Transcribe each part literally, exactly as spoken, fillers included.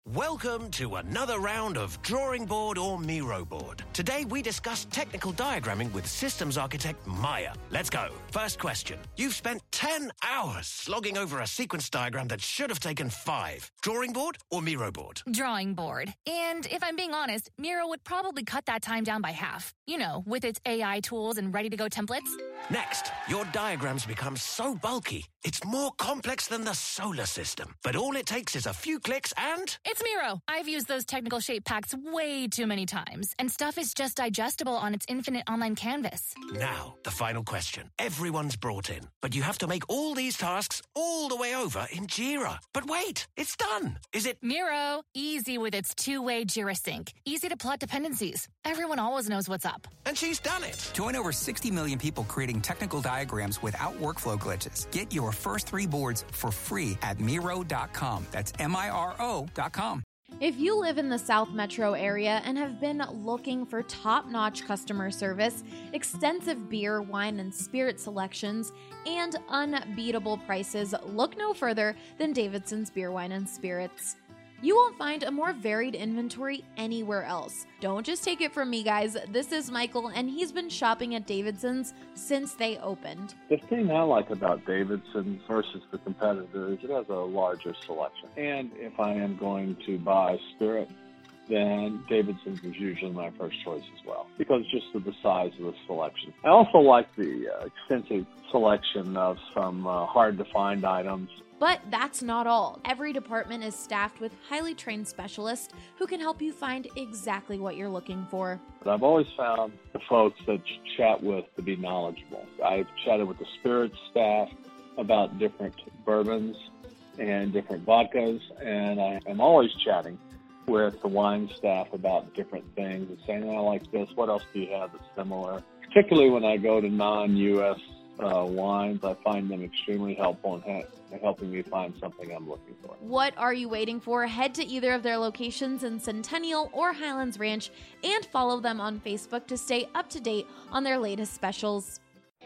Welcome to another round of Drawing Board or Miro Board. Today we discuss technical diagramming with systems architect Maya. Let's go. First question. You've spent ten hours slogging over a sequence diagram that should have taken five. Drawing Board or Miro Board? Drawing Board. And if I'm being honest, Miro would probably cut that time down by half. You know, with its A I tools and ready-to-go templates. Next, your diagrams become so bulky, it's more complex than the solar system. But all it takes is a few clicks and... It's Miro. I've used those technical shape packs way too many times, and stuff is just digestible on its infinite online canvas. Now, the final question. Everyone's brought in, but you have to make all these tasks all the way over in Jira. But wait, it's done. Is it... Miro. Easy with its two-way Jira sync. Easy to plot dependencies. Everyone always knows what's up. And she's done it. Join over sixty million people creating technical diagrams without workflow glitches. Get your first three boards for free at Miro dot com. That's M I R O dot com. If you live in the South Metro area and have been looking for top-notch customer service, extensive beer, wine, and spirit selections, and unbeatable prices, look no further than Davidson's Beer, Wine, and Spirits. You won't find a more varied inventory anywhere else. Don't just take it from me, guys. This is Michael, and he's been shopping at Davidson's since they opened. The thing I like about Davidson's versus the competitor is it has a larger selection. And if I am going to buy spirit, then Davidson's is usually my first choice as well, because just of the size of the selection. I also like the uh, extensive selection of some uh, hard-to-find items. But that's not all. Every department is staffed with highly trained specialists who can help you find exactly what you're looking for. But I've always found the folks that you chat with to be knowledgeable. I've chatted with the spirits staff about different bourbons and different vodkas, and I am always chatting with the wine staff about different things and saying, I like this, what else do you have that's similar? Particularly when I go to non-U S uh, wines, I find them extremely helpful in ha- helping me find something I'm looking for. What are you waiting for? Head to either of their locations in Centennial or Highlands Ranch and follow them on Facebook to stay up to date on their latest specials.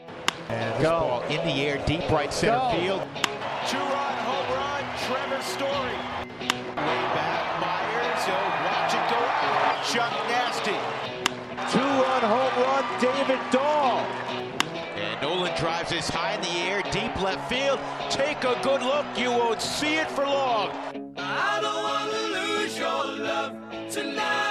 And this ball in the air, deep right center Go. field. Two-run home run, Trevor Story. Way back, Myers, oh, watch it go out. Chuck Nasty. Two-run home run, David Dahl. And Nolan drives this high in the air, deep left field. Take a good look, you won't see it for long. I don't want to lose your love tonight.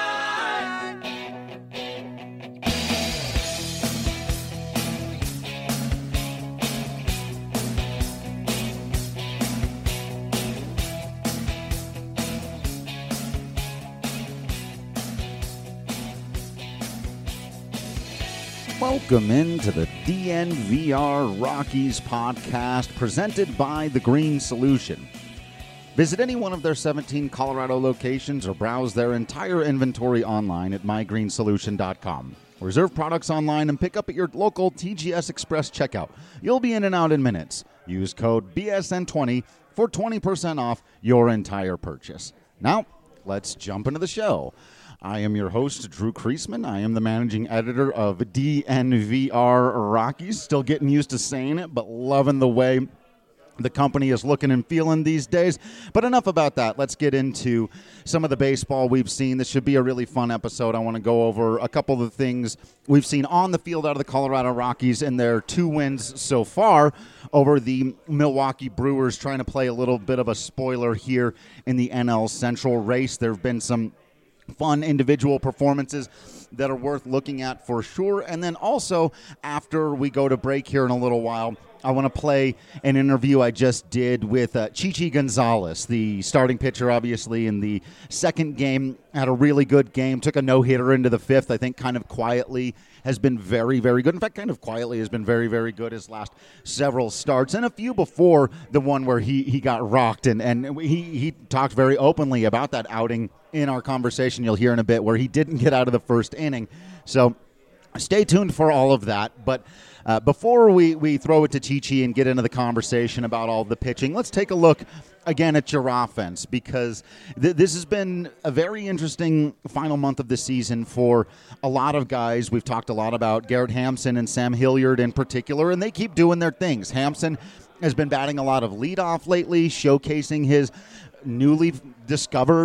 Welcome into the D N V R Rockies podcast presented by The Green Solution. Visit any one of their seventeen Colorado locations or browse their entire inventory online at my green solution dot com. Reserve products online and pick up at your local T G S Express checkout. You'll be in and out in minutes. Use code B S N twenty for twenty percent off your entire purchase. Now, let's jump into the show. I am your host, Drew Kreisman. I am the managing editor of D N V R Rockies. Still getting used to saying it, but loving the way the company is looking and feeling these days. But enough about that. Let's get into some of the baseball we've seen. This should be a really fun episode. I want to go over a couple of the things we've seen on the field out of the Colorado Rockies in their two wins so far over the Milwaukee Brewers, trying to play a little bit of a spoiler here in the N L Central race. There have been some fun individual performances that are worth looking at for sure. And then also, after we go to break here in a little while, I want to play an interview I just did with uh, Chichi Gonzalez, the starting pitcher, obviously, in the second game. Had a really good game, took a no-hitter into the fifth, I think kind of quietly, has been very, very good. In fact, kind of quietly has been very, very good his last several starts, and a few before the one where he, he got rocked. And, and he, he talked very openly about that outing in our conversation you'll hear in a bit, where he didn't get out of the first inning. So stay tuned for all of that. But uh, before we, we throw it to Chichi and get into the conversation about all the pitching, let's take a look again at your offense, because th- this has been a very interesting final month of the season for a lot of guys. We've talked a lot about Garrett Hampson and Sam Hilliard in particular, and they keep doing their things. Hampson has been batting a lot of leadoff lately, showcasing his newly discovered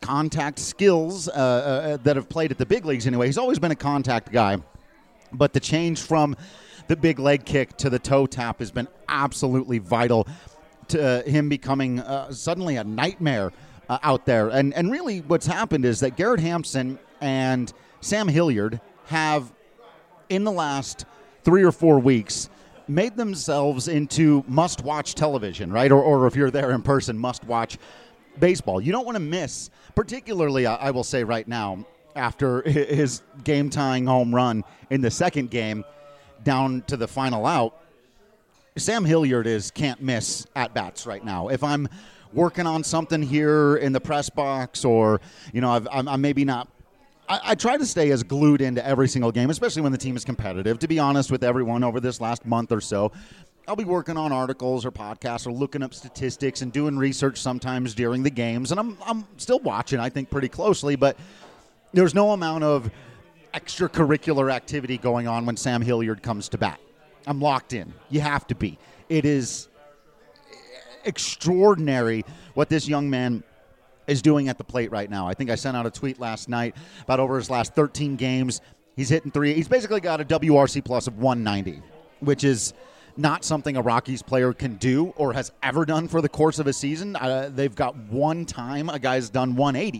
contact skills uh, uh, that have played at the big leagues anyway. He's always been a contact guy. But the change from the big leg kick to the toe tap has been absolutely vital to uh, him becoming uh, suddenly a nightmare uh, out there. And, and really what's happened is that Garrett Hampson and Sam Hilliard have, in the last three or four weeks, made themselves into must-watch television, right? Or, or if you're there in person, must-watch baseball. You don't want to miss, particularly, I will say right now, after his game-tying home run in the second game down to the final out, Sam Hilliard is can't-miss at-bats right now. If I'm working on something here in the press box or, you know, I've, I'm, I'm maybe not I, I try to stay as glued into every single game, especially when the team is competitive. To be honest with everyone, over this last month or so, I'll be working on articles or podcasts or looking up statistics and doing research sometimes during the games. And I'm I'm still watching, I think, pretty closely, but there's no amount of extracurricular activity going on when Sam Hilliard comes to bat. I'm locked in. You have to be. It is extraordinary what this young man is doing at the plate right now. I think I sent out a tweet last night about over his last thirteen games. He's hitting three. He's basically got a W R C plus of one ninety, which is not something a Rockies player can do or has ever done for the course of a season. Uh, they've got one time a guy's done one eighty.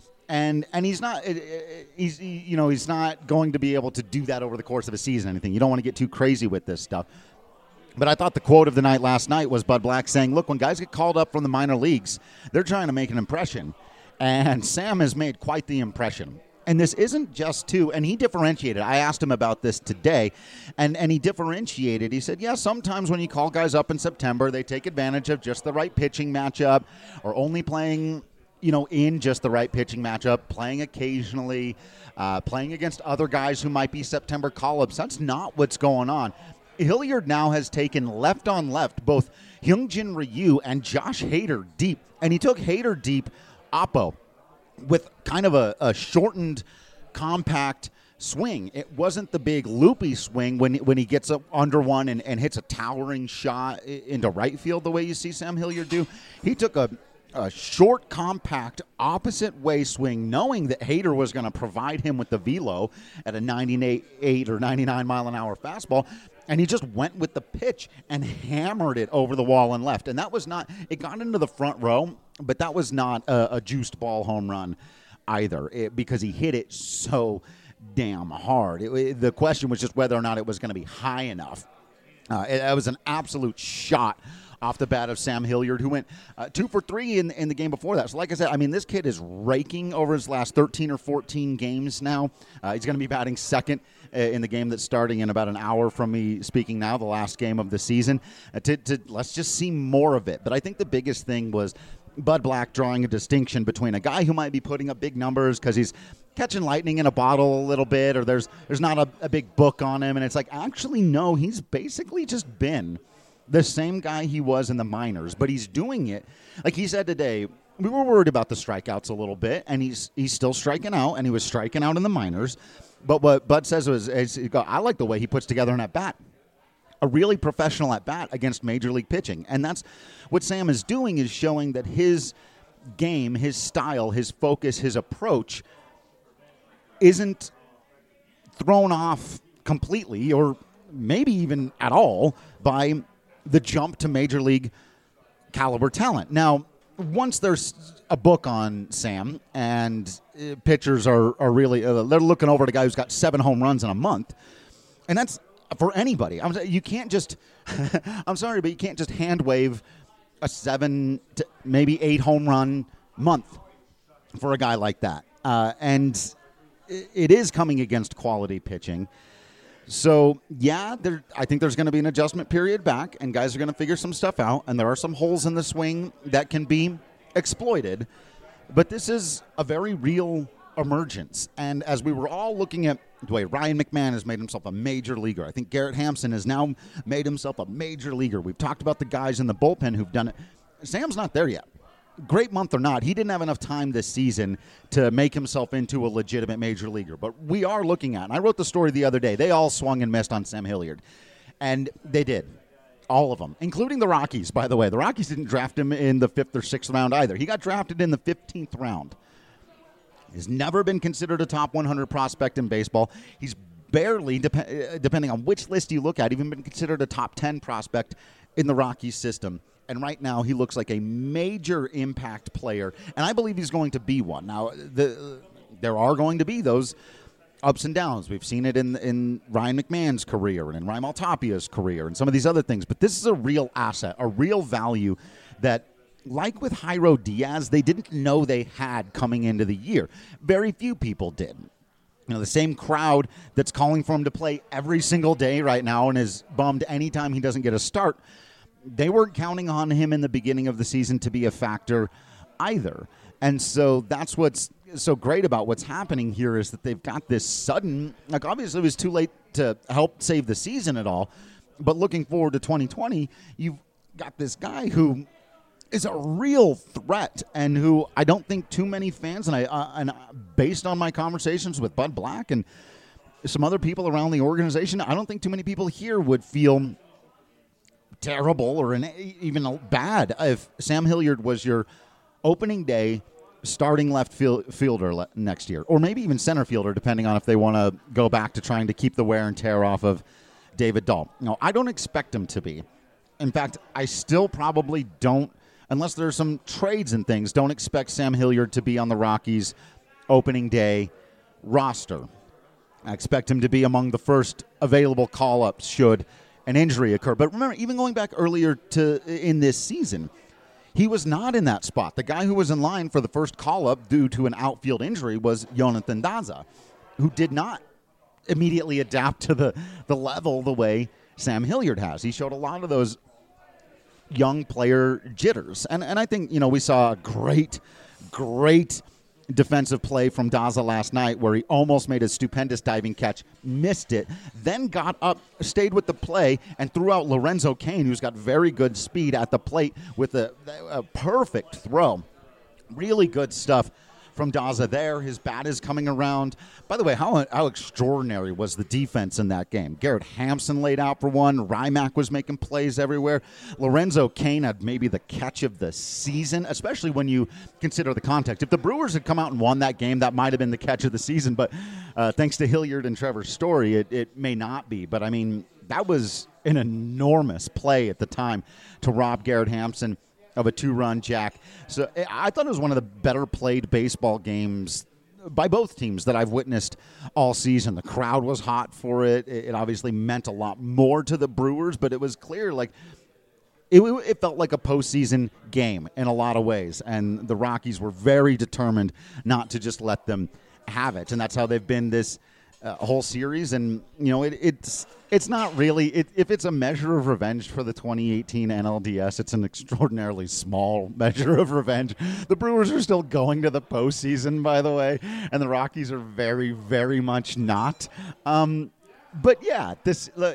And and he's not he's he, you know he's not going to be able to do that over the course of a season or anything. You don't want to get too crazy with this stuff. But I thought the quote of the night last night was Bud Black saying, look, when guys get called up from the minor leagues, they're trying to make an impression. And Sam has made quite the impression. And this isn't just to, and he differentiated. I asked him about this today, and, and he differentiated. He said, yeah, sometimes when you call guys up in September, they take advantage of just the right pitching matchup or only playing, you know, in just the right pitching matchup, playing occasionally, uh, playing against other guys who might be September call-ups. That's not what's going on. Hilliard now has taken left on left both Hyunjin Ryu and Josh Hader deep, and he took Hader deep oppo with kind of a, a shortened, compact swing. It wasn't the big loopy swing when when he gets up under one and, and hits a towering shot into right field the way you see Sam Hilliard do. He took a, a short, compact, opposite-way swing, knowing that Hader was going to provide him with the velo at a ninety-eight or ninety-nine mile an hour fastball. And he just went with the pitch and hammered it over the wall and left. And that was not, it got into the front row, but that was not a, a juiced ball home run either it, because he hit it so damn hard. It, it, the question was just whether or not it was going to be high enough. Uh, it, it was an absolute shot off the bat of Sam Hilliard, who went uh, two for three in, in the game before that. So like I said, I mean, this kid is raking over his last thirteen or fourteen games now. Uh, he's going to be batting second in the game that's starting in about an hour from me speaking now, the last game of the season. Uh, to, to, let's just see more of it. But I think the biggest thing was Bud Black drawing a distinction between a guy who might be putting up big numbers because he's catching lightning in a bottle a little bit, or there's there's not a, a big book on him. And it's like, actually, no, he's basically just been the same guy he was in the minors, but he's doing it. Like he said today, we were worried about the strikeouts a little bit, and he's he's still striking out, and he was striking out in the minors. But what Bud says was, is, I like the way he puts together an at-bat, a really professional at-bat against Major League pitching. And that's what Sam is doing, is showing that his game, his style, his focus, his approach isn't thrown off completely or maybe even at all by the jump to Major League caliber talent. Now, once there's a book on Sam and uh, pitchers are, are really, uh, they're looking over at a guy who's got seven home runs in a month. And that's for anybody. I'm, you can't just, I'm sorry, but you can't just hand wave a seven to maybe eight home run month for a guy like that. Uh, and it, it is coming against quality pitching. So, yeah, there, I think there's going to be an adjustment period back, and guys are going to figure some stuff out, and there are some holes in the swing that can be exploited. But this is a very real emergence. And as we were all looking at the way Ryan McMahon has made himself a major leaguer, I think Garrett Hampson has now made himself a major leaguer. We've talked about the guys in the bullpen who've done it. Sam's not there yet. Great month or not, he didn't have enough time this season to make himself into a legitimate major leaguer. But we are looking at, and I wrote the story the other day, they all swung and missed on Sam Hilliard. And they did. All of them, including the Rockies, by the way. The Rockies didn't draft him in the fifth or sixth round either. He got drafted in the fifteenth round He's never been considered a top one hundred prospect in baseball. He's barely, dep- depending on which list you look at, even been considered a top ten prospect in the Rockies system. And right now, he looks like a major impact player, and I believe he's going to be one. Now, the, there are going to be those ups and downs. We've seen it in in Ryan McMahon's career and in Raimel Tapia's career and some of these other things. But this is a real asset, a real value that, like with Jairo Diaz, they didn't know they had coming into the year. Very few people did. You know, the same crowd that's calling for him to play every single day right now and is bummed anytime he doesn't get a start, they weren't counting on him in the beginning of the season to be a factor either. And so that's what's so great about what's happening here is that they've got this sudden, like obviously it was too late to help save the season at all, but looking forward to twenty twenty, you've got this guy who is a real threat and who I don't think too many fans, and I uh, and based on my conversations with Bud Black and some other people around the organization, I don't think too many people here would feel terrible or an, even bad if Sam Hilliard was your opening day starting left field, fielder le- next year, or maybe even center fielder, depending on if they want to go back to trying to keep the wear and tear off of David Dahl. No, I don't expect him to be. In fact, I still probably don't, unless there's some trades and things, don't expect Sam Hilliard to be on the Rockies' opening day roster. I expect him to be among the first available call-ups should an injury occur. But remember, even going back earlier to in this season, he was not in that spot. The guy who was in line for the first call-up due to an outfield injury was Jonathan Daza, who did not immediately adapt to the, the level the way Sam Hilliard has. He showed a lot of those young player jitters. And and I think, you know, we saw a great, great defensive play from Daza last night where he almost made a stupendous diving catch, missed it, then got up, stayed with the play, and threw out Lorenzo Cain, who's got very good speed at the plate with a, a perfect throw. Really good stuff from Daza there. His bat is coming around. By the way, how how extraordinary was the defense in that game? Garrett Hampson laid out for one. Rymack was making plays everywhere. Lorenzo Cain had maybe the catch of the season, especially when you consider the context. If the Brewers had come out and won that game, that might have been the catch of the season. But uh, thanks to Hilliard and Trevor Story, it, it may not be. But, I mean, that was an enormous play at the time to rob Garrett Hampson of a two-run jack. So I thought it was one of the better played baseball games by both teams that I've witnessed all season. The crowd was hot for it. It obviously meant a lot more to the Brewers, but it was clear, like, it, it felt like a postseason game in a lot of ways, and the Rockies were very determined not to just let them have it, and that's how they've been this uh, whole series. And, you know, it, it's It's not really, it, if it's a measure of revenge for the twenty eighteen N L D S, it's an extraordinarily small measure of revenge. The Brewers are still going to the postseason, by the way, and the Rockies are very, very much not. Um, but yeah, this uh,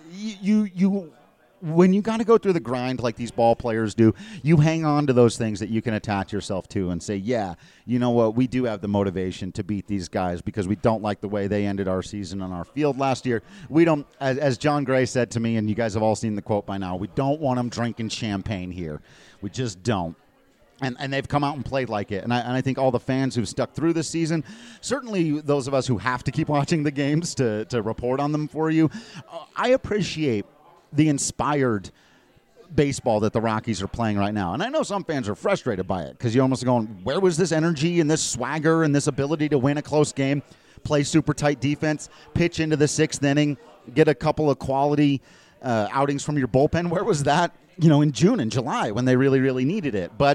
you you when you got to go through the grind like these ball players do, you hang on to those things that you can attach yourself to and say, yeah, you know what, we do have the motivation to beat these guys because we don't like the way they ended our season on our field last year. We don't, as, as John Gray said to me, and you guys have all seen the quote by now, we don't want them drinking champagne here. We just don't. And and they've come out and played like it. And I, and I think all the fans who've stuck through this season, certainly those of us who have to keep watching the games to, to report on them for you, uh, I appreciate the inspired baseball that the Rockies are playing right now. And I know some fans are frustrated by it because you're almost going, where was this energy and this swagger and this ability to win a close game, play super tight defense, pitch into the sixth inning, get a couple of quality uh, outings from your bullpen? Where was that, you know, in June and July when they really, really needed it? But,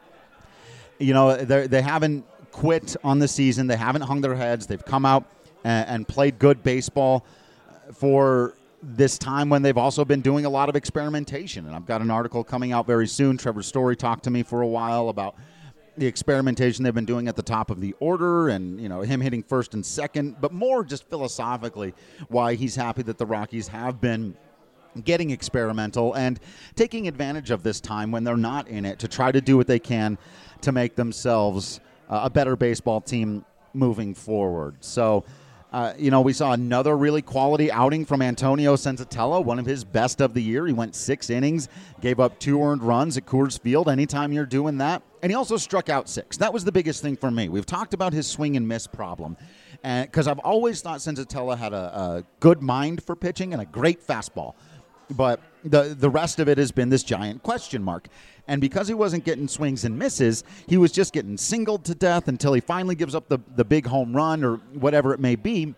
you know, they haven't quit on the season. They haven't hung their heads. They've come out and, and played good baseball for this time when they've also been doing a lot of experimentation. And I've got an article coming out very soon. Trevor Story talked to me for a while about the experimentation they've been doing at the top of the order and, you know, him hitting first and second, but more just philosophically why he's happy that the Rockies have been getting experimental and taking advantage of this time when they're not in it to try to do what they can to make themselves uh, a better baseball team moving forward. So, Uh, you know, we saw another really quality outing from Antonio Senzatella, one of his best of the year. He went six innings, gave up two earned runs at Coors Field. Anytime you're doing that, And he also struck out six. That was the biggest thing for me. We've talked about his swing and miss problem. And because I've always thought Senzatella had a, a good mind for pitching and a great fastball. But the the rest of it has been this giant question mark. And because he wasn't getting swings and misses, he was just getting singled to death until he finally gives up the, the big home run or whatever it may be.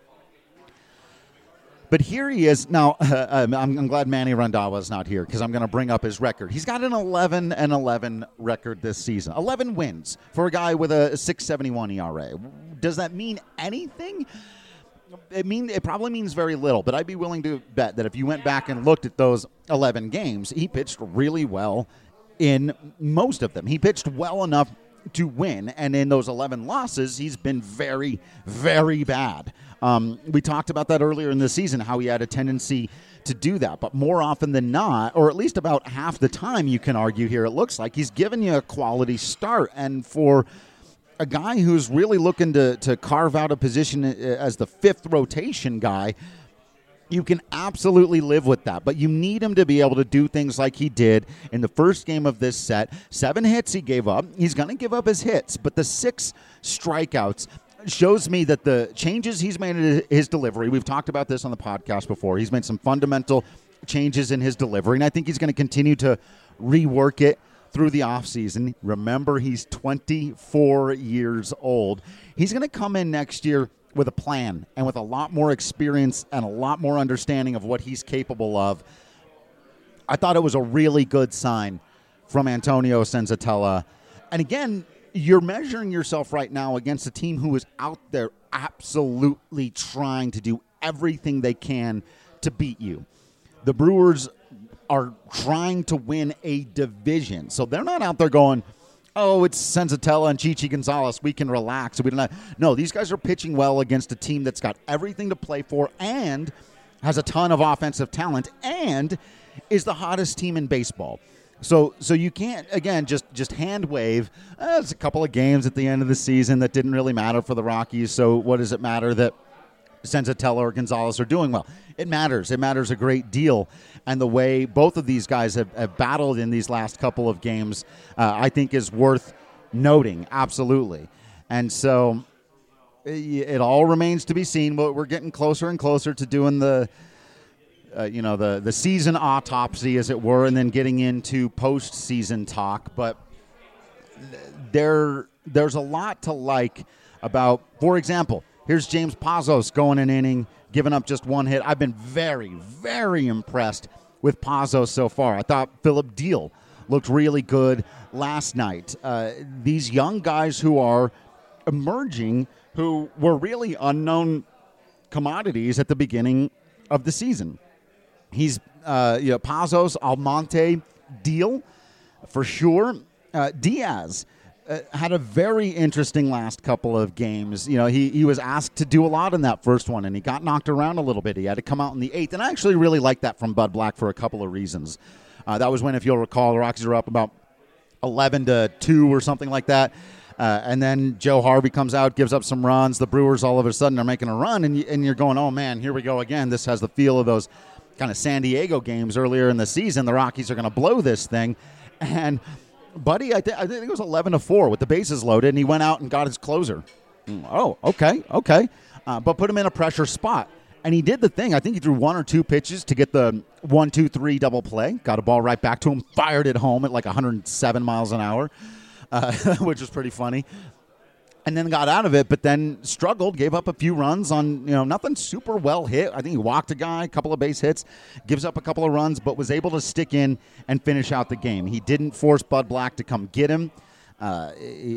But here he is. Now, uh, I'm, I'm glad Manny Randhawa is not here because I'm going to bring up his record. He's got an eleven and eleven record this season. eleven wins for a guy with a six seventy-one E R A. Does that mean anything? It mean it probably means very little, but I'd be willing to bet that if you went back and looked at those eleven games, he pitched really well in most of them. He pitched well enough to win, and in those eleven losses, he's been very, very bad. Um, we talked about that earlier in the season, how he had a tendency to do that, but more often than not, or at least about half the time, you can argue here, it looks like he's given you a quality start, and for a guy who's really looking to, to carve out a position as the fifth rotation guy, you can absolutely live with that. But you need him to be able to do things like he did in the first game of this set. Seven hits he gave up. He's going to give up his hits, but the six strikeouts shows me that the changes he's made in his delivery, we've talked about this on the podcast before, he's made some fundamental changes in his delivery, and I think he's going to continue to rework it through the offseason. Remember, he's twenty-four years old. He's going to come in next year with a plan and with a lot more experience and a lot more understanding of what he's capable of. I thought it was a really good sign from Antonio Senzatella. And again, you're measuring yourself right now against a team who is out there absolutely trying to do everything they can to beat you. The Brewers are trying to win a division. So they're not out there going, oh, it's Senzatella and Chichi Gonzalez, we can relax. We don't have. No, these guys are pitching well against a team that's got everything to play for and has a ton of offensive talent and is the hottest team in baseball. So so you can't, again, just, just hand wave. Uh, there's a couple of games at the end of the season that didn't really matter for the Rockies, so what does it matter that Senzatella or Gonzalez are doing well? It matters. It matters a great deal. And the way both of these guys have, have battled in these last couple of games, uh, I think is worth noting, absolutely. And so it, it all remains to be seen, but we're getting closer and closer to doing the Uh, you know, the, the season autopsy, as it were, and then getting into postseason talk. But there, there's a lot to like about, for example, here's James Pazos going an inning, giving up just one hit. I've been very, very impressed with Pazos so far. I thought Philip Deal looked really good last night. Uh, these young guys who are emerging, who were really unknown commodities at the beginning of the season. He's, uh, you know, Pazos, Almonte, Deal, for sure. Uh, Diaz uh, had a very interesting last couple of games. You know, he, he was asked to do a lot in that first one, and he got knocked around a little bit. He had to come out in the eighth, and I actually really liked that from Bud Black for a couple of reasons. Uh, that was when, if you'll recall, the Rockies were up about eleven to two or something like that. Uh, and then Joe Harvey comes out, gives up some runs. The Brewers all of a sudden are making a run, and, you, and you're going, oh, man, here we go again. This has the feel of those kind of San Diego games earlier in the season. The Rockies are going to blow this thing. And Buddy, I, th- I think it was eleven to four with the bases loaded, and he went out and got his closer. Oh, okay, okay. Uh, but put him in a pressure spot. And he did the thing. I think he threw one or two pitches to get the one, two, three double play. Got a ball right back to him, fired it home at like one hundred seven miles an hour, uh, which was pretty funny. And then got out of it, but then struggled, gave up a few runs on, you know, nothing super well hit. I think he walked a guy, a couple of base hits, gives up a couple of runs, but was able to stick in and finish out the game. He didn't force Bud Black to come get him. Uh,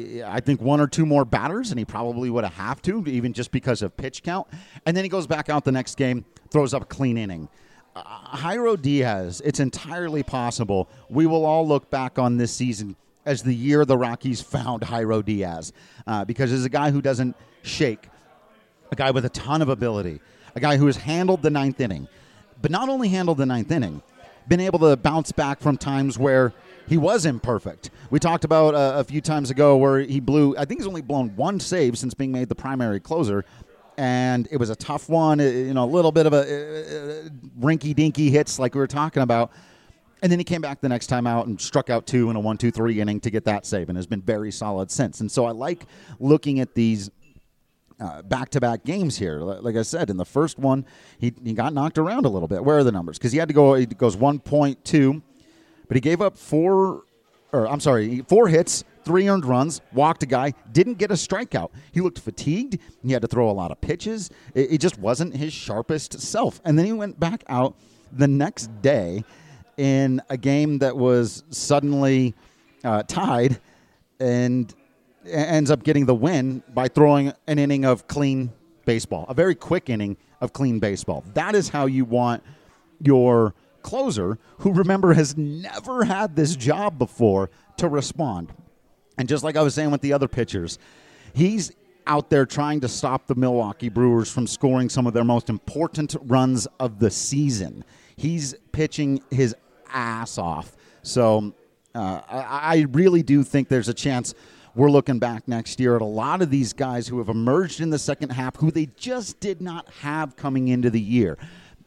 I think one or two more batters, and he probably would have have to, even just because of pitch count. And then he goes back out the next game, throws up a clean inning. Uh, Jairo Diaz, it's entirely possible we will all look back on this season as the year the Rockies found Jairo Diaz, uh, because he's a guy who doesn't shake, a guy with a ton of ability, a guy who has handled the ninth inning, but not only handled the ninth inning, been able to bounce back from times where he was imperfect. We talked about uh, a few times ago where he blew, I think he's only blown one save since being made the primary closer, and it was a tough one, you know, a little bit of a uh, rinky-dinky hits like we were talking about. And then he came back the next time out and struck out two in a one two three inning to get that save and has been very solid since. And so I like looking at these uh, back-to-back games here. Like I said, in the first one, he, he got knocked around a little bit. Where are the numbers? Because he had to go, he goes one point two, but he gave up four, or I'm sorry, four hits, three earned runs, walked a guy, didn't get a strikeout. He looked fatigued. He had to throw a lot of pitches. It, it just wasn't his sharpest self. And then he went back out the next day in a game that was suddenly uh, tied and ends up getting the win by throwing an inning of clean baseball, a very quick inning of clean baseball. That is how you want your closer, who, remember, has never had this job before, to respond. And just like I was saying with the other pitchers, he's out there trying to stop the Milwaukee Brewers from scoring some of their most important runs of the season. He's pitching his ass off. So uh, I, I really do think there's a chance we're looking back next year at a lot of these guys who have emerged in the second half who they just did not have coming into the year.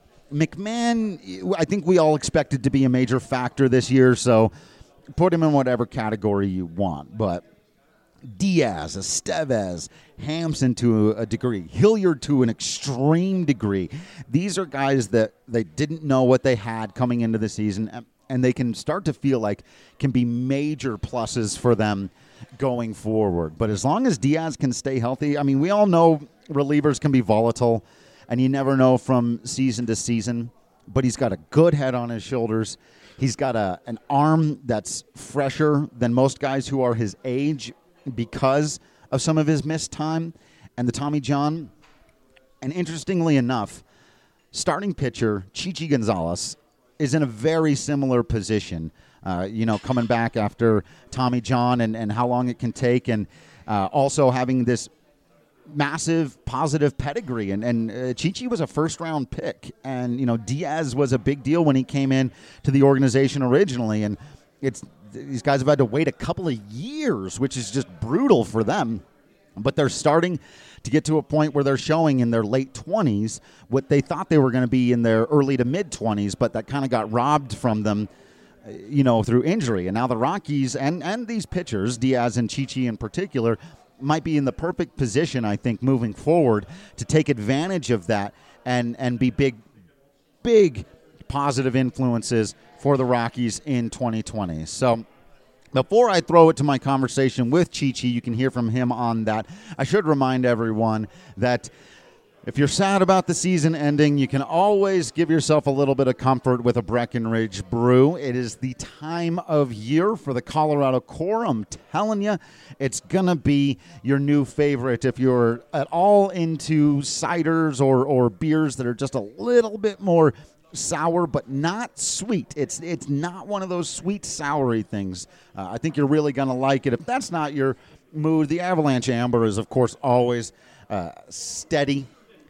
McMahon, I think we all expected to be a major factor this year, so put him in whatever category you want. But Diaz, Estevez, Hampson to a degree, Hilliard to an extreme degree. These are guys that they didn't know what they had coming into the season, and they can start to feel like can be major pluses for them going forward. But as long as Diaz can stay healthy, I mean, we all know relievers can be volatile, and you never know from season to season, but he's got a good head on his shoulders. He's got a an arm that's fresher than most guys who are his age because of some of his missed time and the Tommy John. And interestingly enough, starting pitcher Chichi Gonzalez is in a very similar position, uh, you know, coming back after Tommy John and, and how long it can take, and uh, also having this massive positive pedigree. And, and uh, Chichi was a first-round pick, and, you know, Diaz was a big deal when he came in to the organization originally, and it's these guys have had to wait a couple of years, which is just brutal for them. But they're starting to get to a point where they're showing in their late twenties what they thought they were going to be in their early to mid-twenties, but that kind of got robbed from them, you know, through injury. And now the Rockies and, and these pitchers, Diaz and Chichi in particular, might be in the perfect position, I think, moving forward to take advantage of that and, and be big, big positive influences for the Rockies in twenty twenty. So before I throw it to my conversation with Chichi, you can hear from him on that. I should remind everyone that if you're sad about the season ending, you can always give yourself a little bit of comfort with a Breckenridge brew. It is the time of year for the Colorado Core. I'm telling you, it's going to be your new favorite if you're at all into ciders or, or beers that are just a little bit more sour but not sweet. It's it's not one of those sweet soury things. Uh, I think you're really going to like it. If that's not your mood, the Avalanche Amber is, of course, always uh, steady,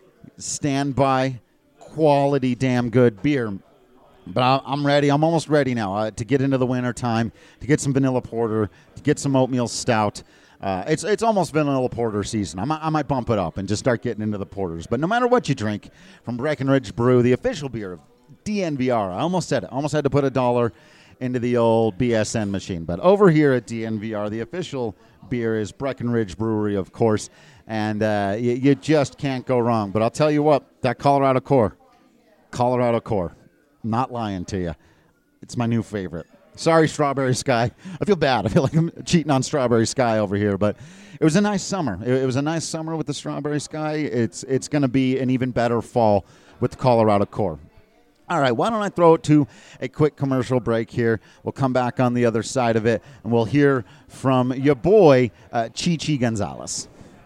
standby, quality, damn good beer. But I, I'm ready. I'm almost ready now uh, to get into the winter time, to get some vanilla porter, to get some oatmeal stout. Uh, it's it's almost vanilla porter season. I might, I might bump it up and just start getting into the porters. But no matter what you drink, from Breckenridge Brew, the official beer of D N V R. I almost said it. I almost had to put a dollar into the old B S N machine. But over here at D N V R, the official beer is Breckenridge Brewery, of course. And uh, you, you just can't go wrong. But I'll tell you what, that Colorado Core, Colorado Core, I'm not lying to you. It's my new favorite. Sorry, Strawberry Sky. I feel bad. I feel like I'm cheating on Strawberry Sky over here. But it was a nice summer. It, it was a nice summer with the Strawberry Sky. It's, it's going to be an even better fall with the Colorado Core. All right, why don't I throw it to a quick commercial break here. We'll come back on the other side of it, and we'll hear from your boy, uh, Chichi Gonzalez.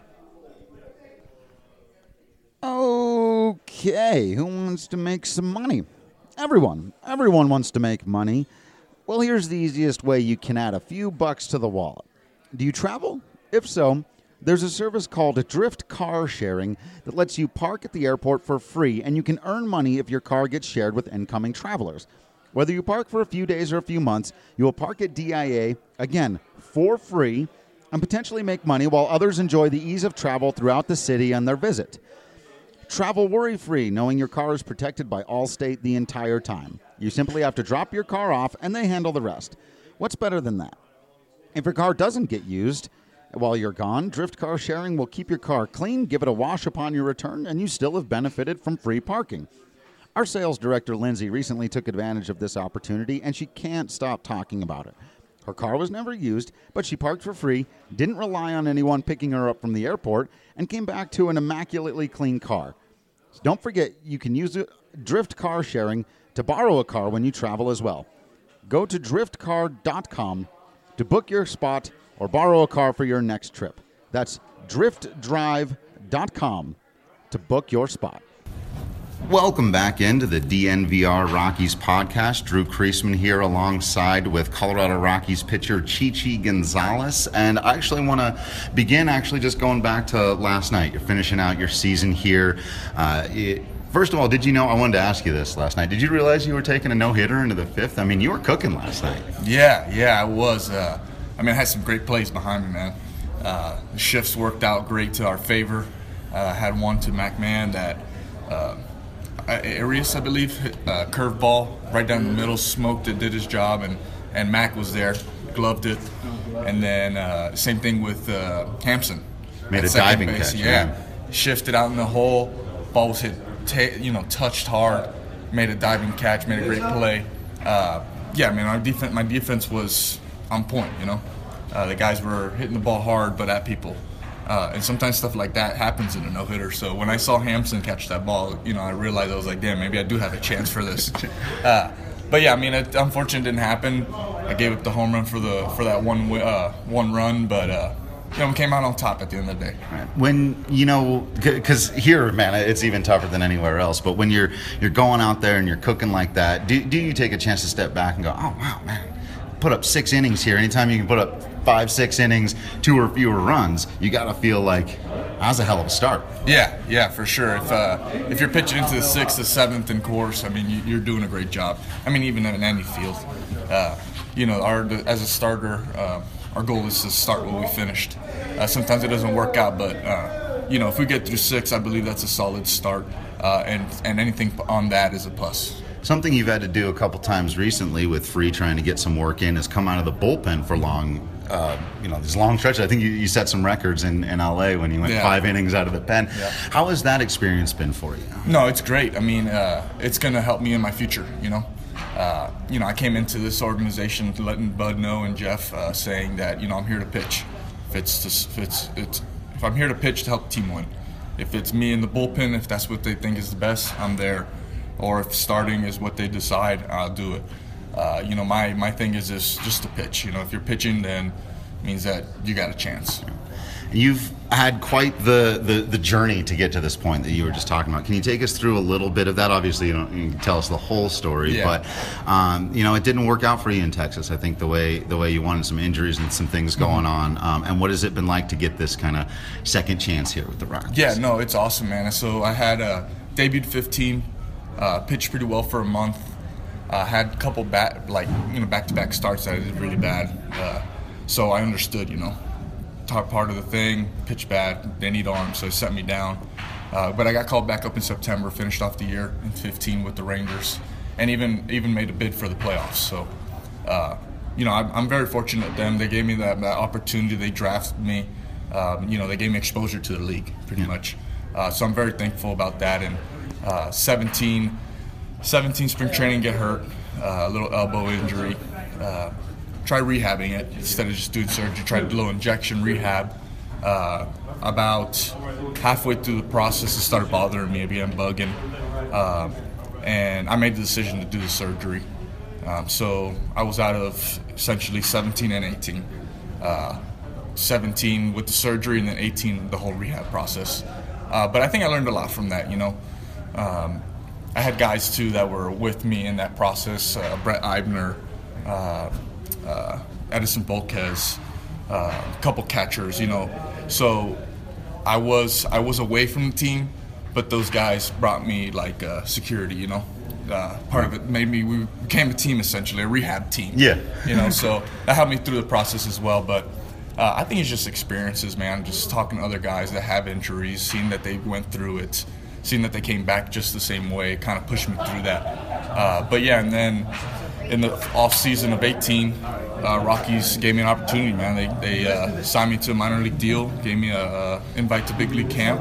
Okay, who wants to make some money? Everyone. Everyone wants to make money. Well, here's the easiest way you can add a few bucks to the wallet. Do you travel? If so, there's a service called Drift Car Sharing that lets you park at the airport for free, and you can earn money if your car gets shared with incoming travelers. Whether you park for a few days or a few months, you will park at D I A, again, for free, and potentially make money while others enjoy the ease of travel throughout the city on their visit. Travel worry-free, knowing your car is protected by Allstate the entire time. You simply have to drop your car off, and they handle the rest. What's better than that? If your car doesn't get used while you're gone, Drift Car Sharing will keep your car clean, give it a wash upon your return, and you still have benefited from free parking. Our sales director, Lindsay, recently took advantage of this opportunity, and she can't stop talking about it. Her car was never used, but she parked for free, didn't rely on anyone picking her up from the airport, and came back to an immaculately clean car. So don't forget, you can use Drift Car Sharing to borrow a car when you travel as well. Go to drift car dot com to book your spot or borrow a car for your next trip. That's drift drive dot com to book your spot. Welcome back into the D N V R Rockies podcast. Drew Creasman here alongside with Colorado Rockies pitcher Chichi Gonzalez. And I actually want to begin actually just going back to last night. You're finishing out your season here. Uh, it, First of all, did you know, I wanted to ask you this last night, did you realize you were taking a no-hitter into the fifth? I mean, you were cooking last night. Yeah, yeah, I was. Uh, I mean, I had some great plays behind me, man. Uh, the shifts worked out great to our favor. I uh, had one to McMahon that uh, Arias, I believe, hit a curveball right down the middle, smoked it, did his job, and, and Mac was there, gloved it. And then uh, same thing with uh, Hampson. Made a diving base. catch. Yeah. yeah, shifted out in the hole, ball was hit. Ta- you know, touched hard, made a diving catch, made a great play. Uh, yeah, I mean, our defense, my defense was on point. You know, uh, the guys were hitting the ball hard, but at people. Uh, and sometimes stuff like that happens in a no-hitter. So when I saw Hampson catch that ball, you know, I realized I was like, damn, maybe I do have a chance for this. Uh, but yeah, I mean, it unfortunately didn't happen. I gave up the home run for the for that one uh, one run, but. Uh, You know, we came out on top at the end of the day. When, you know, because here, man, it's even tougher than anywhere else, but when you're you're going out there and you're cooking like that, do, do you take a chance to step back and go, oh, wow, man, put up six innings here. Anytime you can put up five, six innings, two or fewer runs, you got to feel like that was a hell of a start. Yeah, yeah, for sure. If uh, if you're pitching into the sixth, the seventh, and course, I mean, you, you're doing a great job. I mean, even in any field. Uh, you know, our as a starter, uh, our goal is to start what we finished. Uh, sometimes it doesn't work out, but, uh, you know, if we get through six, I believe that's a solid start, uh, and, and anything on that is a plus. Something you've had to do a couple times recently with Free trying to get some work in is come out of the bullpen for long, uh, you know, these long stretches. I think you, you set some records in, in L A when you went yeah. five innings out of the pen. Yeah. How has that experience been for you? No, it's great. I mean, uh, it's going to help me in my future, you know. Uh, you know, I came into this organization letting Bud know and Jeff uh, saying that, you know, I'm here to pitch. If it's, just, if it's it's if I'm here to pitch to help the team win. If it's me in the bullpen, if that's what they think is the best, I'm there. Or if starting is what they decide, I'll do it. Uh, you know, my, my thing is just, just to pitch. You know, if you're pitching, then it means that you got a chance. You've had quite the, the, the journey to get to this point that you were just talking about. Can you take us through a little bit of that? Obviously, you don't you can tell us the whole story, yeah. but um, you know, it didn't work out for you in Texas. I think the way the way you wanted, some injuries and some things going on. Um, and what has it been like to get this kind of second chance here with the Rockies? Yeah, no, it's awesome, man. So I had uh, debuted fifteen, uh, pitched pretty well for a month. Uh, had a couple bat like you know back to back starts that I did really bad. Uh, so I understood, you know. Top part of the thing, pitch bad, they need arms, so they set me down. Uh, but I got called back up in September, finished off the year in fifteen with the Rangers, and even even made a bid for the playoffs. So, uh, you know, I'm, I'm very fortunate at them. They gave me that, that opportunity. They drafted me. Um, you know, they gave me exposure to the league, pretty yeah. much. Uh, so I'm very thankful about that. And uh, seventeen, seventeen spring training, get hurt, uh, a little elbow injury. Uh, Try rehabbing it instead of just doing surgery. Try a little injection rehab. Uh, about halfway through the process, it started bothering me, again, bugging. Uh, and I made the decision to do the surgery. Um, so I was out of essentially seventeen and eighteen. Uh, seventeen with the surgery, and then eighteen the whole rehab process. Uh, but I think I learned a lot from that, you know. Um, I had guys, too, that were with me in that process. Uh, Brett Eibner, uh, Uh, Edison Volquez, uh, a couple catchers, you know. So I was I was away from the team, but those guys brought me like uh, security, you know. Uh, part of it made me we became a team essentially, a rehab team. Yeah. You know, so that helped me through the process as well. But uh, I think it's just experiences, man. Just talking to other guys that have injuries, seeing that they went through it, seeing that they came back just the same way kind of pushed me through that. Uh, but yeah, and then in the off season of eighteen, uh, Rockies gave me an opportunity, man. They they uh, signed me to a minor league deal, gave me a, a invite to big league camp,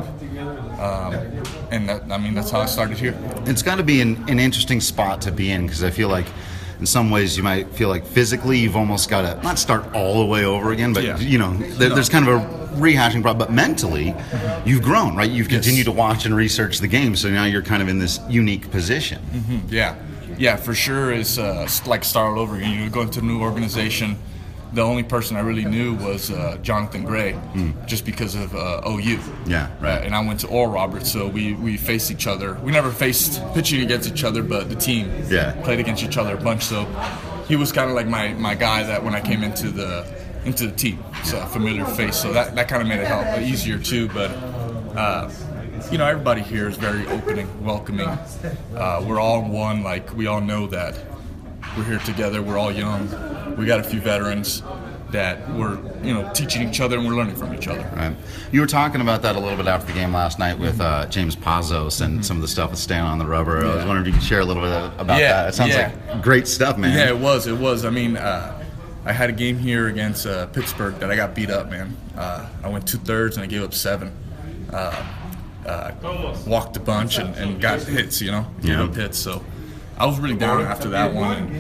um, and that, I mean that's how I started here. It's got to be an, an interesting spot to be in, because I feel like in some ways you might feel like physically you've almost got to not start all the way over again, but yeah. you know there, no. there's kind of a rehashing problem. But mentally, mm-hmm. you've grown, right? You've continued yes. to watch and research the game, so now you're kind of in this unique position. Mm-hmm. Yeah. Yeah, for sure. It's uh, like start all over again. You go into a new organization. The only person I really knew was uh, Jonathan Gray, mm. just because of uh, O U. Yeah. Right. And I went to Oral Roberts, so we, we faced each other. We never faced pitching against each other, but the team yeah. played against each other a bunch. So he was kind of like my, my guy that when I came into the into the team, so a familiar face. So that, that kind of made it help easier too. But uh, you know, everybody here is very opening, welcoming. Uh, we're all one. Like, we all know that we're here together. We're all young. We got a few veterans that we're, you know, teaching each other and we're learning from each other. Right. You were talking about that a little bit after the game last night with uh, James Pazos and mm-hmm. some of the stuff with staying on the rubber. Yeah. I was wondering if you could share a little bit about yeah, that. It sounds yeah. like great stuff, man. Yeah, it was. It was. I mean, uh, I had a game here against uh, Pittsburgh that I got beat up, man. Uh, I went two thirds and I gave up seven. Uh, Uh, walked a bunch and, and got hits, you know, gave yeah. up hits. So I was really down after that one. And,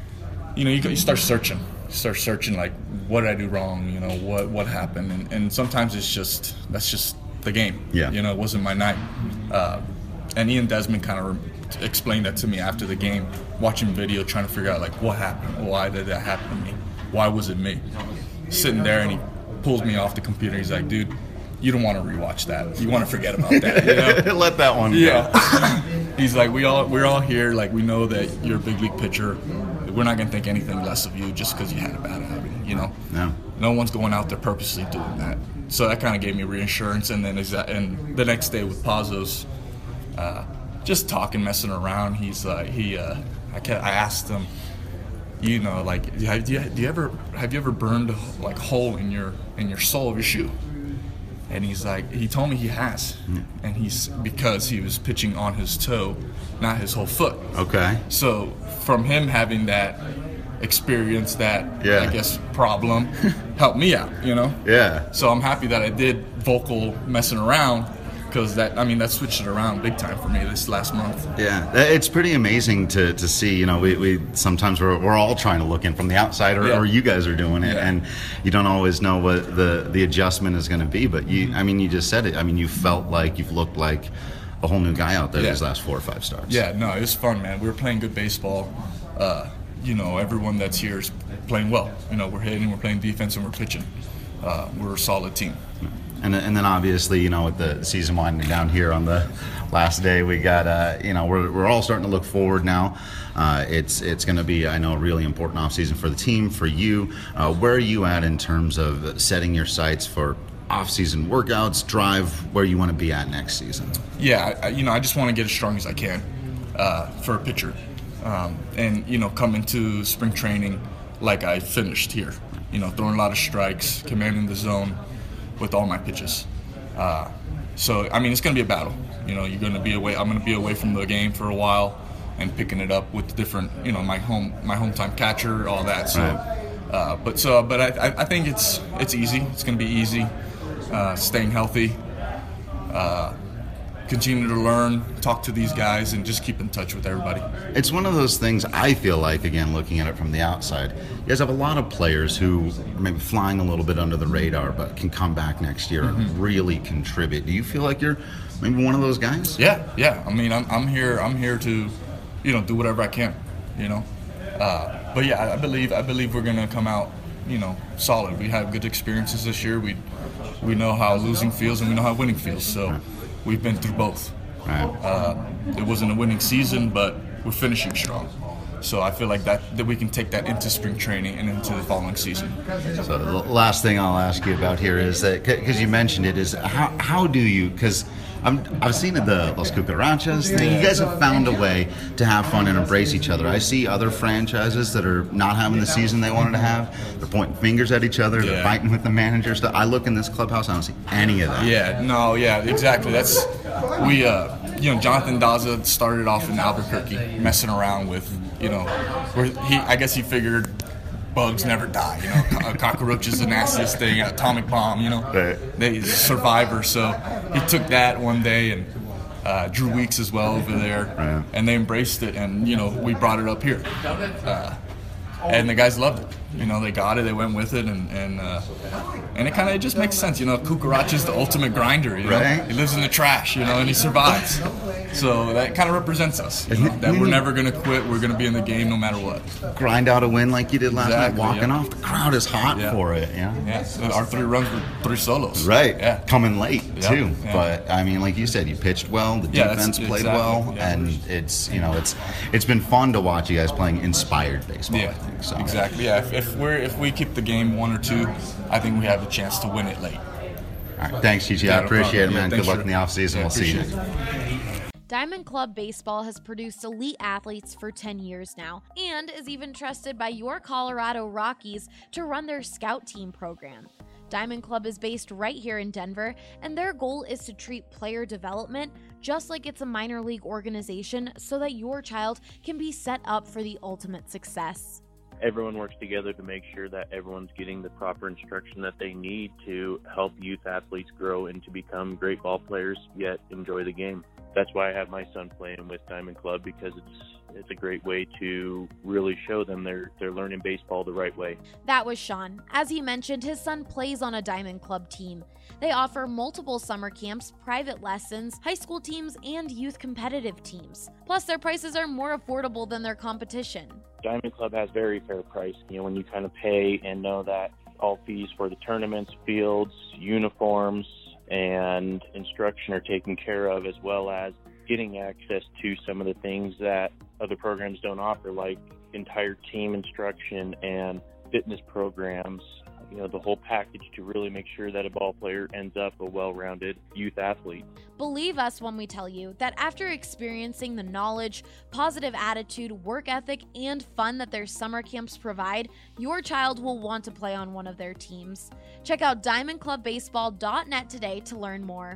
you know, you, you start searching. You start searching, like, what did I do wrong? You know, what what happened? And, and sometimes it's just, that's just the game. Yeah. You know, it wasn't my night. Uh, and Ian Desmond kind of re- explained that to me after the game, watching video, trying to figure out, like, what happened? Why did that happen to me? Why was it me? Sitting there, and he pulls me off the computer. He's like, dude, you don't want to rewatch that. You want to forget about that. You know? Let that one yeah. go. He's like, we all we're all here. Like, we know that you're a big league pitcher. We're not gonna think anything less of you just because you had a bad habit. You know. No. No one's going out there purposely doing that. So that kind of gave me reassurance. And then exa- and the next day with Pazos, uh, just talking, messing around. He's like, he. Uh, I kept, I asked him, you know, like, do you, do you ever have you ever burned a, like hole in your in your sole of your shoe? And he's like, he told me he has, mm. and he's because he was pitching on his toe, not his whole foot. Okay. So from him having that experience, that yeah. I guess problem, helped me out, you know. Yeah. So I'm happy that I did vocal messing around, because that I mean that switched it around big time for me this last month. Yeah, it's pretty amazing to, to see. You know, we, we sometimes we're we're all trying to look in from the outside, or, yeah. or you guys are doing it, yeah. and you don't always know what the, the adjustment is going to be. But you, I mean, you just said it. I mean, you felt like you've looked like a whole new guy out there yeah. these last four or five starts. Yeah, no, it was fun, man. We were playing good baseball. Uh, you know, everyone that's here is playing well. You know, we're hitting, we're playing defense, and we're pitching. Uh, we're a solid team. And, and then obviously, you know, with the season winding down here on the last day, we got, uh, you know, we're we're all starting to look forward now. Uh, it's it's going to be, I know, a really important offseason for the team, for you. Uh, where are you at in terms of setting your sights for off-season workouts, drive where you want to be at next season? Yeah, I, you know, I just want to get as strong as I can uh, for a pitcher. Um, and, you know, come into spring training like I finished here. You know, throwing a lot of strikes, commanding the zone with all my pitches. Uh, so, I mean, it's going to be a battle. You know, you're going to be away. I'm going to be away from the game for a while and picking it up with different, you know, my home, my hometown catcher, all that. So, right. uh, but so, but I, I think it's it's easy. It's going to be easy. Uh, staying healthy, uh, continue to learn, talk to these guys, and just keep in touch with everybody. It's one of those things, I feel like, again, looking at it from the outside, you guys have a lot of players who are maybe flying a little bit under the radar but can come back next year mm-hmm. and really contribute. Do you feel like you're maybe one of those guys? Yeah, yeah. I mean, I'm, I'm here. I'm here to, you know, do whatever I can. You know, uh, but yeah, I believe I believe we're gonna come out, you know, solid. We have good experiences this year. We we know how losing feels and we know how winning feels. So. Right. We've been through both. Right. Uh, it wasn't a winning season, but we're finishing strong. So I feel like that, that we can take that into spring training and into the following season. So the last thing I'll ask you about here is that, because you mentioned it, is how how do you, because I've seen it, the Los Cucarachas thing. You guys have found a way to have fun and embrace each other. I see other franchises that are not having the season they wanted to have. They're pointing fingers at each other. They're yeah. fighting with the managers. I look in this clubhouse, I don't see any of that. Yeah, no, yeah, exactly. That's we. Uh, you know, Jonathan Daza started off in Albuquerque messing around with, you know, where he, I guess he figured bugs never die, you know, a cockroach is the nastiest thing, an atomic bomb, you know, right. They, he's a survivor. So he took that one day and uh, Drew Weeks as well over there, right. And they embraced it, and, you know, we brought it up here. Uh, and the guys loved it. You know, they got it, they went with it, and and, uh, and it kind of just makes sense. You know, Cucaracha is the ultimate grinder, you know. Right. He lives in the trash, you know, and he survives. So that kind of represents us, you know, that we're never going to quit. We're going to be in the game no matter what. Grind out a win like you did last exactly, night, walking yeah. off. The crowd is hot yeah. for it, yeah. Yeah, so our three runs were three solos. Right, yeah. Coming late, yeah. too. Yeah. But, I mean, like you said, you pitched well, the yeah, defense played exactly. well, yeah. and it's, you know, it's it's been fun to watch you guys playing inspired baseball, yeah. I think. So. Exactly, yeah. If, if, we're, if we keep the game one or two, I think we have a chance to win it late. All right, thanks, Chichi. Yeah, I appreciate no it, man. yeah, Good luck sure. in the offseason. Yeah, we'll see you. Diamond Club Baseball has produced elite athletes for ten years now and is even trusted by your Colorado Rockies to run their scout team program. Diamond Club is based right here in Denver, and their goal is to treat player development just like it's a minor league organization so that your child can be set up for the ultimate success. Everyone works together to make sure that everyone's getting the proper instruction that they need to help youth athletes grow and to become great ball players, yet enjoy the game. That's why I have my son playing with Diamond Club, because it's it's a great way to really show them they're they're learning baseball the right way. That was Sean. As he mentioned, his son plays on a Diamond Club team. They offer multiple summer camps, private lessons, high school teams, and youth competitive teams. Plus, their prices are more affordable than their competition. Diamond Club has very fair price. You know, when you kind of pay and know that all fees for the tournaments, fields, uniforms, and instruction are taken care of, as well as getting access to some of the things that other programs don't offer, like entire team instruction and fitness programs, you know, the whole package to really make sure that a ball player ends up a well-rounded youth athlete. Believe us when we tell you that after experiencing the knowledge, positive attitude, work ethic, and fun that their summer camps provide, your child will want to play on one of their teams. Check out diamond club baseball dot net today to learn more.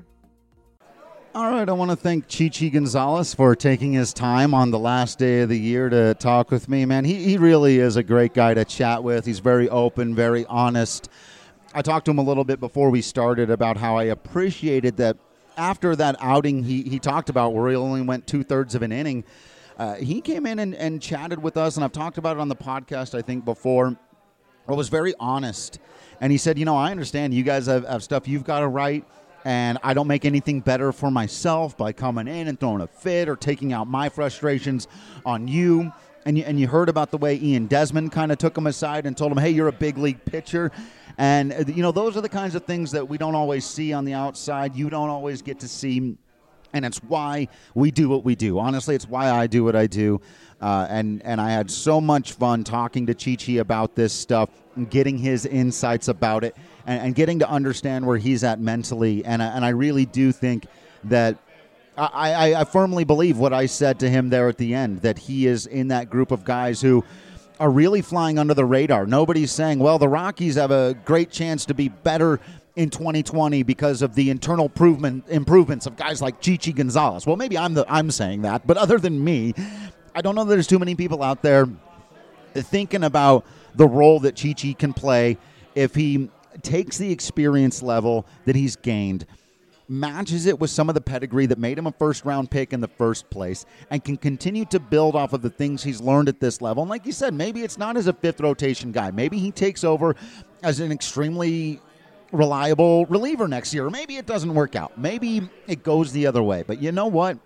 All right, I want to thank Chichi Gonzalez for taking his time on the last day of the year to talk with me, man. He he really is a great guy to chat with. He's very open, very honest. I talked to him a little bit before we started about how I appreciated that after that outing he, he talked about where he only went two-thirds of an inning, uh, he came in and, and chatted with us, and I've talked about it on the podcast, I think, before. I was very honest, and he said, you know, I understand you guys have, have stuff you've got to write, and I don't make anything better for myself by coming in and throwing a fit or taking out my frustrations on you. And you, and you heard about the way Ian Desmond kind of took him aside and told him, hey, you're a big league pitcher. And, uh, you know, those are the kinds of things that we don't always see on the outside. You don't always get to see. And it's why we do what we do. Honestly, it's why I do what I do. Uh, and, and I had so much fun talking to Chichi about this stuff and getting his insights about it and, and getting to understand where he's at mentally. And I, and I really do think that I, I, I firmly believe what I said to him there at the end, that he is in that group of guys who are really flying under the radar. Nobody's saying, well, the Rockies have a great chance to be better in twenty twenty because of the internal improvement improvements of guys like Chichi Gonzalez. Well, maybe I'm the I'm saying that, but other than me, I don't know that there's too many people out there thinking about the role that Chichi can play if he takes the experience level that he's gained, matches it with some of the pedigree that made him a first-round pick in the first place, and can continue to build off of the things he's learned at this level. And like you said, maybe it's not as a fifth-rotation guy. Maybe he takes over as an extremely reliable reliever next year. Or maybe it doesn't work out. Maybe it goes the other way. But you know what?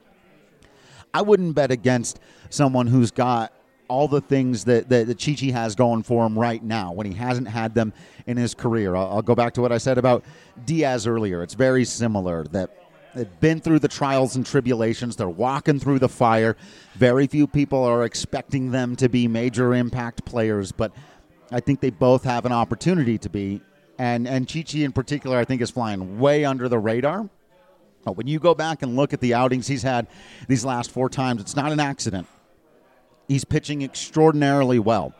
I wouldn't bet against someone who's got all the things that, that, that Chichi has going for him right now when he hasn't had them in his career. I'll, I'll go back to what I said about Diaz earlier. It's very similar, that they've been through the trials and tribulations. They're walking through the fire. Very few people are expecting them to be major impact players, but I think they both have an opportunity to be. And, and Chichi in particular, I think, is flying way under the radar. But when you go back and look at the outings he's had these last four times, it's not an accident. He's pitching extraordinarily well.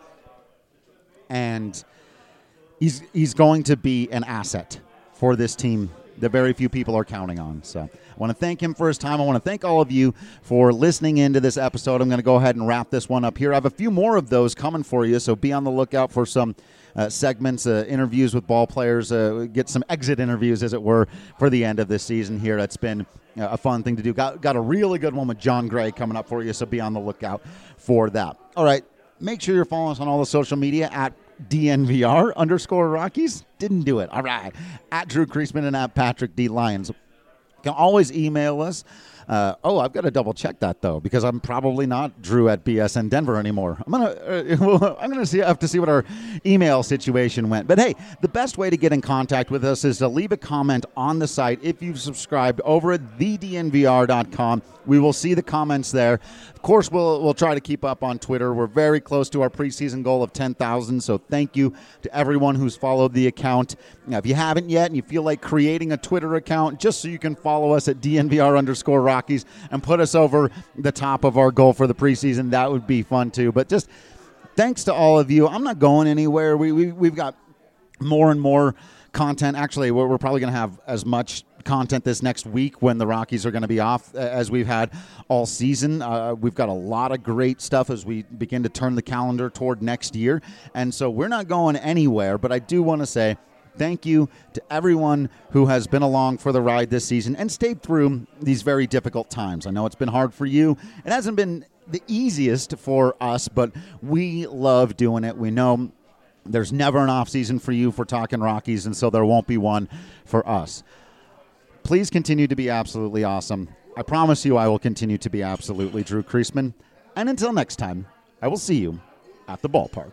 And he's he's going to be an asset for this team that very few people are counting on. So I want to thank him for his time. I want to thank all of you for listening into this episode. I'm going to go ahead and wrap this one up here. I have a few more of those coming for you, so be on the lookout for some Uh, segments, uh, interviews with ball players, uh, get some exit interviews, as it were, for the end of this season here. That's been uh, a fun thing to do. Got, got a really good one with John Gray coming up for you, so be on the lookout for that. All right, make sure you're following us on all the social media at D N V R underscore Rockies. Didn't do it. All right. At Drew Creasman and at Patrick D. Lyons. You can always email us. Uh, oh, I've got to double check that though, because I'm probably not Drew at B S N Denver anymore. I'm gonna, uh, I'm gonna see, have to see what our email situation went. But hey, the best way to get in contact with us is to leave a comment on the site if you've subscribed over at the D N V R dot com. We will see the comments there. Of course, we'll we'll try to keep up on Twitter. We're very close to our preseason goal of ten thousand, so thank you to everyone who's followed the account. Now, if you haven't yet and you feel like creating a Twitter account just so you can follow us at D N V R underscore Rockies and put us over the top of our goal for the preseason, that would be fun too. But just thanks to all of you. I'm not going anywhere. We, we, we've got more and more content. Actually, we're, we're probably going to have as much content this next week when the Rockies are going to be off as we've had all season. Uh, we've got a lot of great stuff as we begin to turn the calendar toward next year. And so we're not going anywhere, but I do want to say thank you to everyone who has been along for the ride this season and stayed through these very difficult times. I know it's been hard for you. It hasn't been the easiest for us, but we love doing it. We know there's never an off season for you for Talking Rockies, and so there won't be one for us. Please continue to be absolutely awesome. I promise you I will continue to be absolutely Drew Creasman. And until next time, I will see you at the ballpark.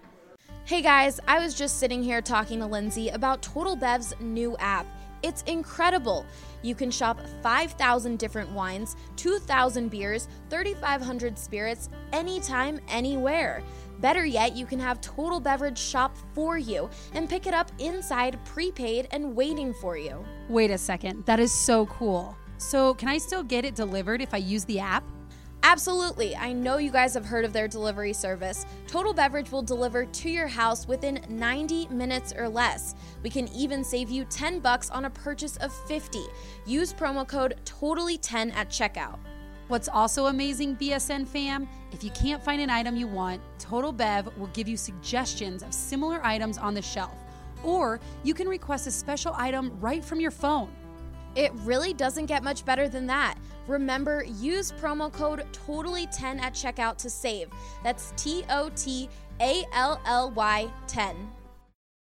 Hey guys, I was just sitting here talking to Lindsay about Total Bev's new app. It's incredible. You can shop five thousand different wines, two thousand beers, thirty-five hundred spirits, anytime, anywhere. Better yet, you can have Total Beverage shop for you and pick it up inside, prepaid, and waiting for you. Wait a second, that is so cool. So can I still get it delivered if I use the app? Absolutely. I know you guys have heard of their delivery service. Total Beverage will deliver to your house within ninety minutes or less. We can even save you ten bucks on a purchase of fifty. Use promo code totally ten at checkout. What's also amazing, B S N fam, if you can't find an item you want, Total Bev will give you suggestions of similar items on the shelf. Or you can request a special item right from your phone. It really doesn't get much better than that. Remember, use promo code totally ten at checkout to save. That's T O T A L L Y ten.